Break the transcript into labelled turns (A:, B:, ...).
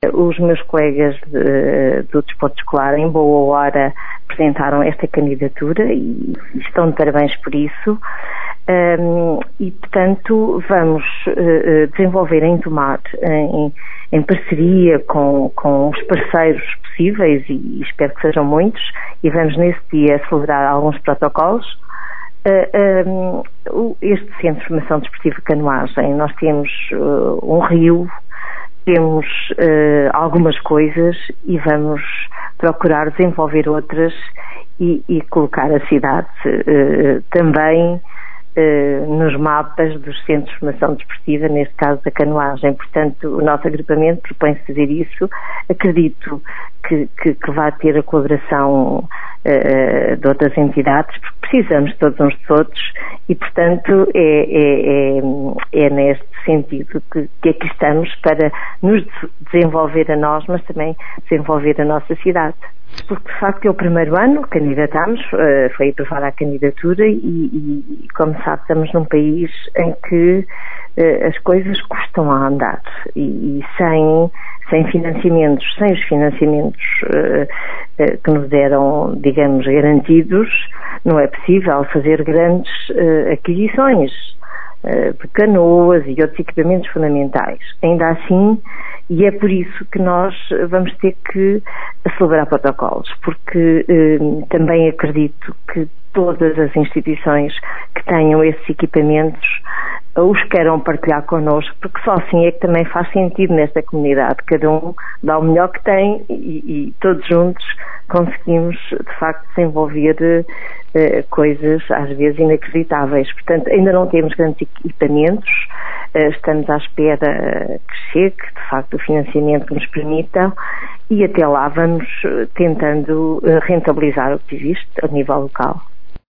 A: Os meus colegas do Desporto Escolar, em boa hora, apresentaram esta candidatura e estão de parabéns por isso. E, portanto, vamos desenvolver em Tomar, em parceria com os parceiros possíveis, e espero que sejam muitos, e vamos nesse dia celebrar alguns protocolos, este Centro de Formação Desportiva Canoagem. Nós temos um rio, temos algumas coisas e vamos procurar desenvolver outras e colocar a cidade também nos mapas dos centros de formação desportiva, neste caso da canoagem. Portanto, o nosso agrupamento propõe-se fazer isso. Acredito que vai ter a colaboração de outras entidades, porque precisamos todos uns dos outros e, portanto, é neste sentido que aqui estamos para nos desenvolver a nós, mas também desenvolver a nossa cidade. Porque, de facto, é o primeiro ano, candidatámos, foi aprovada a candidatura e, como sabe, estamos num país em que as coisas custam a andar e sem financiamentos, sem os financiamentos que nos deram, digamos, garantidos, não é possível fazer grandes aquisições de canoas e outros equipamentos fundamentais. Ainda assim, e é por isso que nós vamos ter que celebrar protocolos, porque também acredito que todas as instituições que tenham esses equipamentos os queiram partilhar connosco, porque só assim é que também faz sentido nesta comunidade. Cada um dá o melhor que tem e todos juntos conseguimos, de facto, desenvolver coisas às vezes inacreditáveis. Portanto, ainda não temos grandes equipamentos, estamos à espera que chegue, de facto, o financiamento que nos permita, e até lá vamos tentando rentabilizar o que existe a nível local.